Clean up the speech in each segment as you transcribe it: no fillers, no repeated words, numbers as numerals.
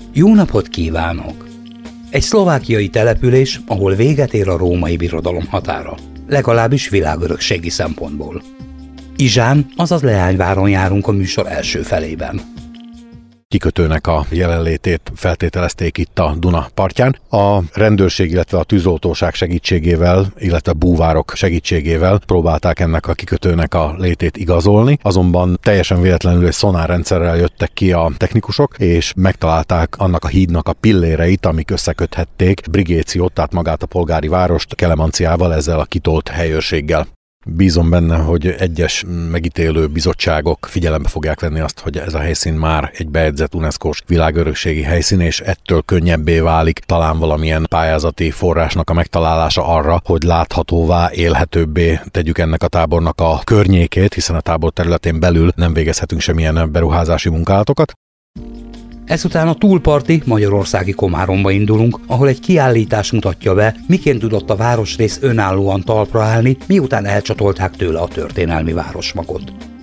Jó napot kívánok! Egy szlovákiai település, ahol véget ér a római birodalom határa, legalábbis világörökségi szempontból. Izsán, azaz Leányváron járunk a műsor első felében. Kikötőnek a jelenlétét feltételezték itt a Duna partján. A rendőrség, illetve a tűzoltóság segítségével, illetve búvárok segítségével próbálták ennek a kikötőnek a létét igazolni, azonban teljesen véletlenül egy szonárrendszerrel jöttek ki a technikusok, és megtalálták annak a hídnak a pilléreit, amik összeköthették Brigéciót, tehát magát a polgári várost Kelemanciával, ezzel a kitolt helyőrséggel. Bízom benne, hogy egyes megítélő bizottságok figyelembe fogják venni azt, hogy ez a helyszín már egy bejegyzett UNESCO-s világörökségi helyszín, és ettől könnyebbé válik talán valamilyen pályázati forrásnak a megtalálása arra, hogy láthatóvá, élhetőbbé tegyük ennek a tábornak a környékét, hiszen a tábor területén belül nem végezhetünk semmilyen beruházási munkálatokat. Ezután a túlparti magyarországi Komáromba indulunk, ahol egy kiállítás mutatja be, miként tudott a városrész önállóan talpra állni, miután elcsatolták tőle a történelmi városmagot.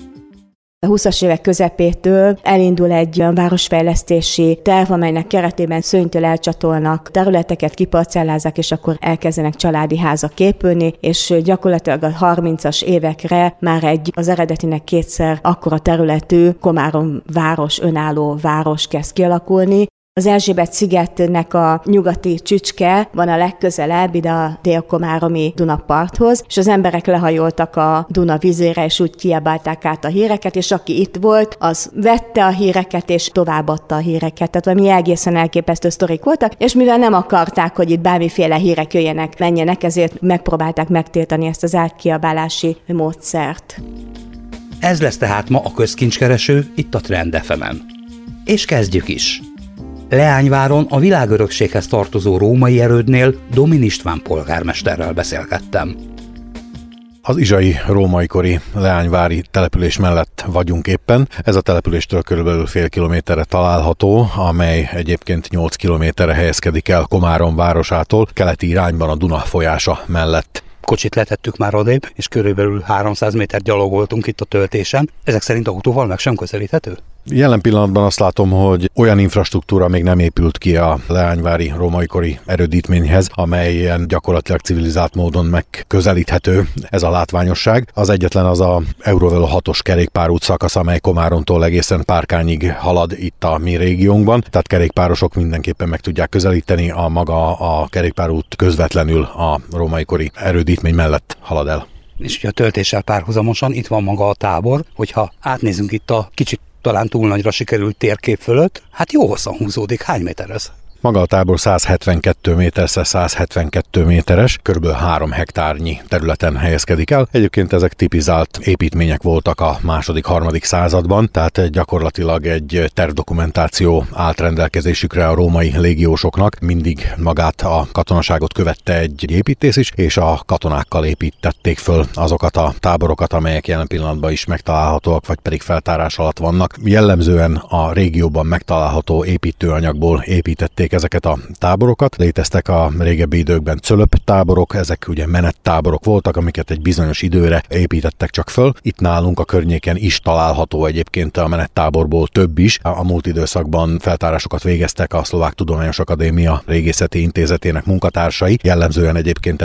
A 20-as évek közepétől elindul egy olyan városfejlesztési terv, amelynek keretében szőnytől elcsatolnak területeket, kiparcellázzák, és akkor elkezdenek családi házak épülni, és gyakorlatilag a 30-as évekre már az eredetinek kétszer akkora területű Komárom város, önálló város kezd kialakulni. Az Erzsébet-szigetnek a nyugati csücske van a legközelebb ide a dél-komáromi Dunaparthoz, és az emberek lehajoltak a Duna vizére, és úgy kiabálták át a híreket, és aki itt volt, az vette a híreket, és továbbadta a híreket. Tehát valami egészen elképesztő sztorik voltak, és mivel nem akarták, hogy itt bármiféle hírek jöjjenek, menjenek, ezért megpróbálták megtiltani ezt az átkiabálási módszert. Ez lesz tehát ma a közkincskereső itt a Trend FM-en. És kezdjük is! Leányváron a világörökséghez tartozó római erődnél Domin István polgármesterrel beszélgettem. Az izsai római kori leányvári település mellett vagyunk éppen. Ez a településtől körülbelül fél kilométerre található, amely egyébként 8 kilométerre helyezkedik el Komárom városától, keleti irányban a Duna folyása mellett. Kocsit letettük már odébb, és körülbelül 300 méter gyalogoltunk itt a töltésen. Ezek szerint autóval meg sem közelíthető? Jelen pillanatban azt látom, hogy olyan infrastruktúra még nem épült ki a leányvári római kori erődítményhez, amelyen gyakorlatilag civilizált módon megközelíthető ez a látványosság. Az egyetlen az a Eurovelo 6-os kerékpárút szakasz, amely Komárontól egészen Párkányig halad itt a mi régiónkban, tehát kerékpárosok mindenképpen meg tudják közelíteni, a kerékpárút közvetlenül a római kori erődítmény mellett halad el. És ugye a töltéssel párhuzamosan itt van maga a tábor, hogyha átnézünk itt a kicsit talán túl nagyra sikerült térkép fölött, hát jó hosszan húzódik. Hány méter ez? Maga a tábor 172 méterszer 172 méteres, kb. 3 hektárnyi területen helyezkedik el. Egyébként ezek tipizált építmények voltak a második-harmadik században, tehát gyakorlatilag egy tervdokumentáció állt rendelkezésükre a római légiósoknak. Mindig magát a katonaságot követte egy építész is, és a katonákkal építették föl azokat a táborokat, amelyek jelen pillanatban is megtalálhatóak, vagy pedig feltárás alatt vannak. Jellemzően a régióban megtalálható építőanyagból építették ezeket a táborokat. Léteztek a régebbi időkben cölöp-táborok, ezek ugye menettáborok voltak, amiket egy bizonyos időre építettek csak föl. Itt nálunk a környéken is található egyébként a menettáborból több is. A múlt időszakban feltárásokat végeztek a Szlovák Tudományos Akadémia Régészeti Intézetének munkatársai. Jellemzően egyébként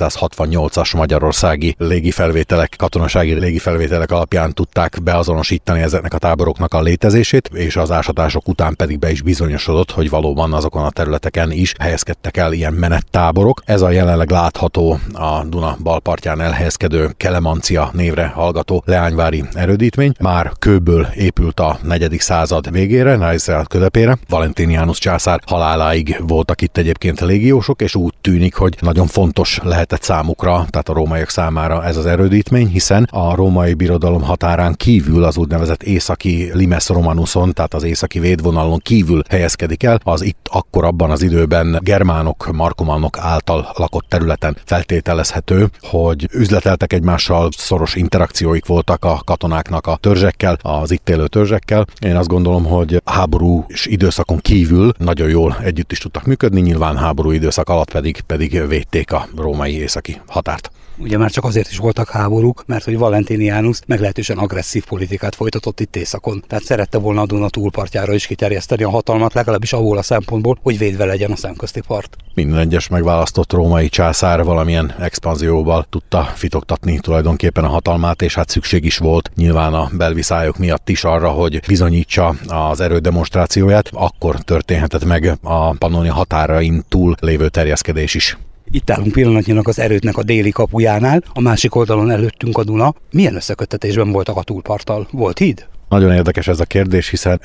1968-as magyarországi légifelvételek, katonasági légifelvételek alapján tudták beazonosítani ezeknek a táboroknak a létezését, és az ásatások után pedig be is bizonyosodott, hogy valóban azokon a területeken is helyezkedtek el ilyen menettáborok. Ez a jelenleg látható a Duna balpartján elhelyezkedő Kelemancia névre hallgató leányvári erődítmény. Már kőből épült a 4. század végére, Nájszál közepére. Valentinianus császár haláláig voltak itt egyébként légiósok, és úgy tűnik, hogy nagyon fontos lehetett számukra, tehát a rómaiak számára ez az erődítmény, hiszen a római birodalom határán kívül, az úgynevezett északi limes romanuson, tehát az északi védvonalon kívül helyezkedik el, az itt akkor abban az időben germánok, markomannok által lakott területen feltételezhető, hogy üzleteltek egymással, szoros interakcióik voltak a katonáknak a törzsekkel, az itt élő törzsekkel. Én azt gondolom, hogy háborús időszakon kívül nagyon jól együtt is tudtak működni, nyilván háború időszak alatt pedig védték a római északi határt. Ugye már csak azért is voltak háborúk, mert hogy Valentinianus meglehetősen agresszív politikát folytatott itt északon. Tehát szerette volna a Duna túlpartjára is kiterjeszteni a hatalmat, legalábbis abból a szempontból, hogy védve legyen a szemközti part. Minden egyes megválasztott római császár valamilyen expanzióval tudta fitoktatni tulajdonképpen a hatalmát, és hát szükség is volt nyilván a belviszályok miatt is arra, hogy bizonyítsa az erődemonstrációját. Akkor történhetett meg a Pannonia határain túl lévő terjeszkedés is. Itt állunk pillanatnyilag az erődnek a déli kapujánál, a másik oldalon előttünk a Duna. Milyen összeköttetésben voltak a túlparttal? Volt híd? Nagyon érdekes ez a kérdés, hiszen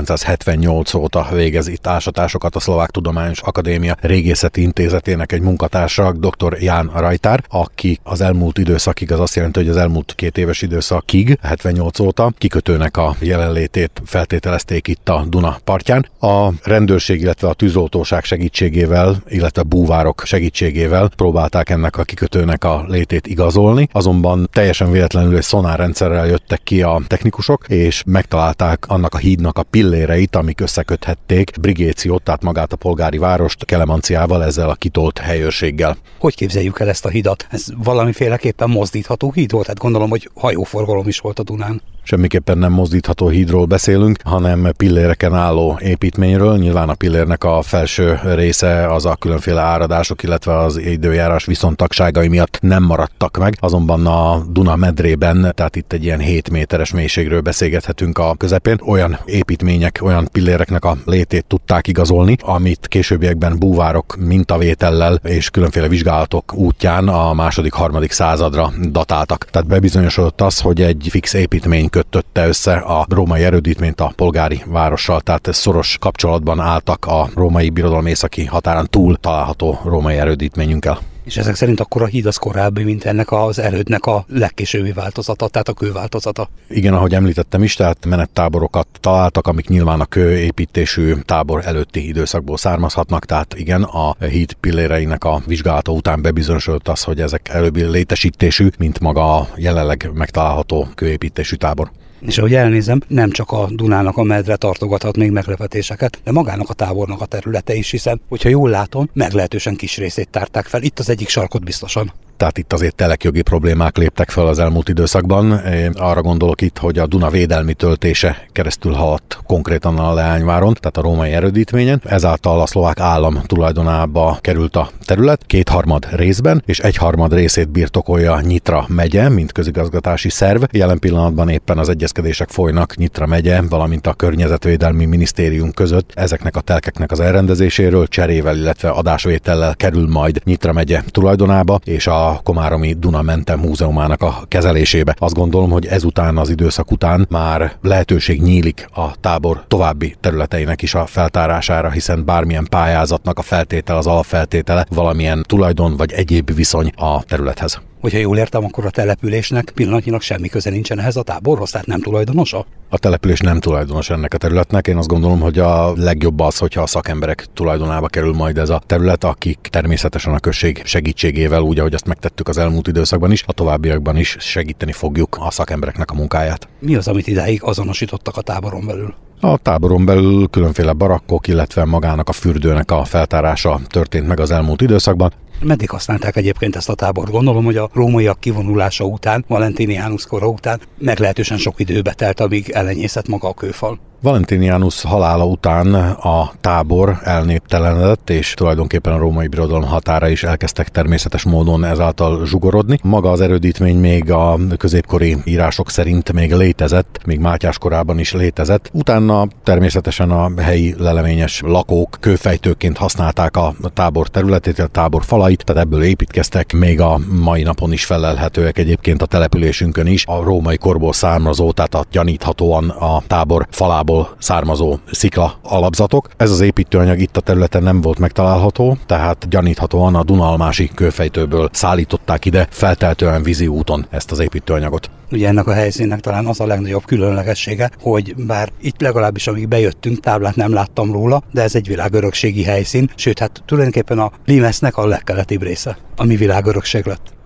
1978 óta végez itt ásatásokat a Szlovák Tudományos Akadémia Régészeti Intézetének egy munkatársa, dr. Ján Rajtár, aki az elmúlt időszakig, az azt jelenti, hogy az elmúlt 2 éves időszakig, 78 óta kikötőnek a jelenlétét feltételezték itt a Duna partján. A rendőrség, illetve a tűzoltóság segítségével, illetve búvárok segítségével próbálták ennek a kikötőnek a létét igazolni, azonban teljesen véletlenül egy szonárrendszerrel jöttek ki a technikusok, és megtalálták annak a hídnak a pilléreit, amik összeköthették Brigéciót, tehát magát a polgári várost Kelemanciával, ezzel a kitolt helyőrséggel. Hogy képzeljük el ezt a hidat? Ez valamiféleképpen mozdítható híd volt? Hát gondolom, hogy hajóforgalom is volt a Dunán. Semmiképpen nem mozdítható hídról beszélünk, hanem pilléreken álló építményről. Nyilván a pillérnek a felső része az a különféle áradások, illetve az időjárás viszontagságai miatt nem maradtak meg. Azonban a Duna medrében, tehát itt egy ilyen 7 méteres mélységről beszélgethetünk a közepén, olyan építmények, olyan pilléreknek a létét tudták igazolni, amit későbbiekben búvárok mintavétellel és különféle vizsgálatok útján a 2.-3. századra datáltak. Tehát bebizonyosodott az, hogy egy fix építmény kötötte össze a római erődítményt a polgári várossal, tehát szoros kapcsolatban álltak a római birodalom északi határán túl található római erődítményünkkel. És ezek szerint akkor a híd az korábbi, mint ennek az erődnek a legkésőbbi változata, tehát a kőváltozata. Igen, ahogy említettem is, tehát menettáborokat találtak, amik nyilván a kőépítésű tábor előtti időszakból származhatnak, tehát igen, a híd pilléreinek a vizsgálata után bebizonyosodott az, hogy ezek előbbi létesítésű, mint maga a jelenleg megtalálható kőépítésű tábor. És ahogy elnézem, nem csak a Dunának a medre tartogathat még meglepetéseket, de magának a tábornak a területe is, hiszen, hogyha jól látom, meglehetősen kis részét tárták fel. Itt az egyik sarkot biztosan. Tehát itt azért telekjogi problémák léptek fel az elmúlt időszakban. Én arra gondolok itt, hogy a Duna védelmi töltése keresztül haladt konkrétan a Leányváron, tehát a római erődítményen. Ezáltal a szlovák állam tulajdonába került a terület 2/3 részben, és 1/3 részét birtokolja Nyitra megye, mint közigazgatási szerv. Jelen pillanatban éppen az egyezkedések folynak Nyitra megye, valamint a Környezetvédelmi Minisztérium között ezeknek a telkeknek az elrendezéséről, cserével, illetve adásvétellel kerül majd Nyitra megye tulajdonába, és a Komáromi Duna Mentem Múzeumának a kezelésébe. Azt gondolom, hogy ezután, az időszak után már lehetőség nyílik a tábor további területeinek is a feltárására, hiszen bármilyen pályázatnak a feltétel, az alapfeltétele valamilyen tulajdon vagy egyéb viszony a területhez. Hogyha jól értem, akkor a településnek pillanatnyilag semmi köze nincsen ehhez a táborhoz, tehát nem tulajdonosa? A település nem tulajdonos ennek a területnek. Én azt gondolom, hogy a legjobb az, hogyha a szakemberek tulajdonába kerül majd ez a terület, akik természetesen a község segítségével, úgy, ahogy azt megtettük az elmúlt időszakban is, a továbbiakban is segíteni fogjuk a szakembereknek a munkáját. Mi az, amit idáig azonosítottak a táboron belül? A táboron belül különféle barakkok, illetve magának a fürdőnek a feltárása történt meg az elmúlt időszakban. Meddig használták egyébként ezt a tábort? Gondolom, hogy a rómaiak kivonulása után, Valentinianus kora után meglehetősen sok időbe telt, amíg elenyészett maga a kőfal. Valentinianus halála után a tábor elnéptelenedett, és tulajdonképpen a római birodalom határa is elkezdtek természetes módon ezáltal zsugorodni. Maga az erődítmény még a középkori írások szerint még létezett, még Mátyás korában is létezett. Utána természetesen a helyi leleményes lakók kőfejtőként használták a tábor területét, a tábor falait, tehát ebből építkeztek, még a mai napon is felelhetőek egyébként a településünkön is. A római korból származó, tehát a gyaníthatóan a tábor falából származó szikla alapzatok. Ez az építőanyag itt a területen nem volt megtalálható, tehát gyaníthatóan a Dunalmási kőfejtőből szállították ide feltehetően vízi úton ezt az építőanyagot. Ugye ennek a helyszínnek talán az a legnagyobb különlegessége, hogy bár itt legalábbis amíg bejöttünk, táblát nem láttam róla, de ez egy világörökségi helyszín, sőt hát tulajdonképpen a Limesznek a legkeletibb része, ami világörökség lett.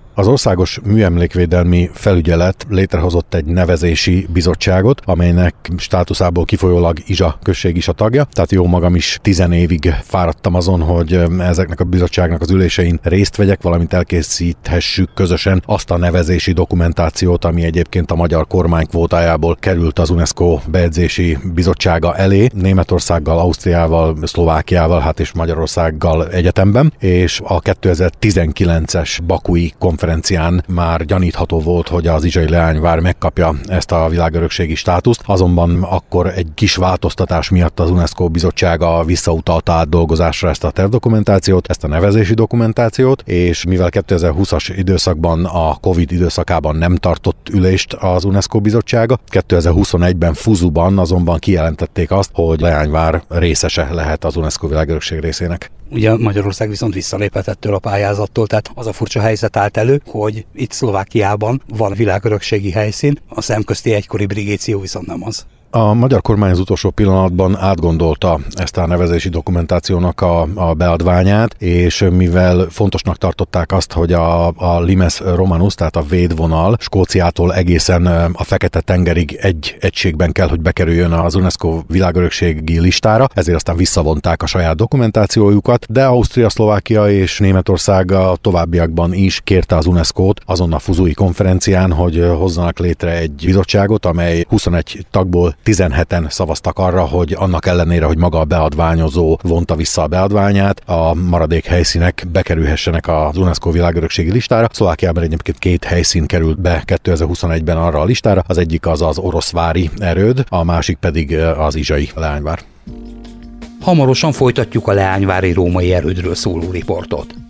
Az Országos Műemlékvédelmi Felügyelet létrehozott egy nevezési bizottságot, amelynek státuszából kifolyólag Izsa község is a tagja, tehát jó magam is 10 évig fáradtam azon, hogy ezeknek a bizottságnak az ülésein részt vegyek, valamint elkészíthessük közösen azt a nevezési dokumentációt, ami egyébként a magyar kormány kvótájából került az UNESCO bejegyzési bizottsága elé, Németországgal, Ausztriával, Szlovákiával, hát és Magyarországgal egyetemben, és a 2019-es bakui konferencián már gyanítható volt, hogy az izsai leányvár megkapja ezt a világörökségi státuszt, azonban akkor egy kis változtatás miatt az UNESCO bizottsága visszautalta átdolgozásra ezt a tervdokumentációt, ezt a nevezési dokumentációt, és mivel 2020-as időszakban, a Covid időszakában nem tartott ülést az UNESCO bizottsága, 2021-ben Fuzuban azonban kijelentették azt, hogy Leányvár részese lehet az UNESCO világörökség részének. Ugye Magyarország viszont visszalépett ettől a pályázattól, tehát az a furcsa helyzet állt elő, hogy itt Szlovákiában van világörökségi helyszín, a szemközti egykori brigéció viszont nem az. A magyar kormány az utolsó pillanatban átgondolta ezt a nevezési dokumentációnak a beadványát, és mivel fontosnak tartották azt, hogy a Limes Romanus, tehát a védvonal Skóciától egészen a Fekete-tengerig egy egységben kell, hogy bekerüljön az UNESCO világörökségi listára, ezért aztán visszavonták a saját dokumentációjukat, de Ausztria, Szlovákia és Németország a továbbiakban is kérte az UNESCO-t azon a fuzui konferencián, hogy hozzanak létre egy bizottságot, amely 21 tagból 17-en szavaztak arra, hogy annak ellenére, hogy maga a beadványozó vonta vissza a beadványát, a maradék helyszínek bekerülhessenek az UNESCO világörökségi listára. Szlovákiában egyébként 2 helyszín került be 2021-ben arra a listára, az egyik az Oroszvári erőd, a másik pedig az izsai leányvár. Hamarosan folytatjuk a leányvári római erődről szóló riportot.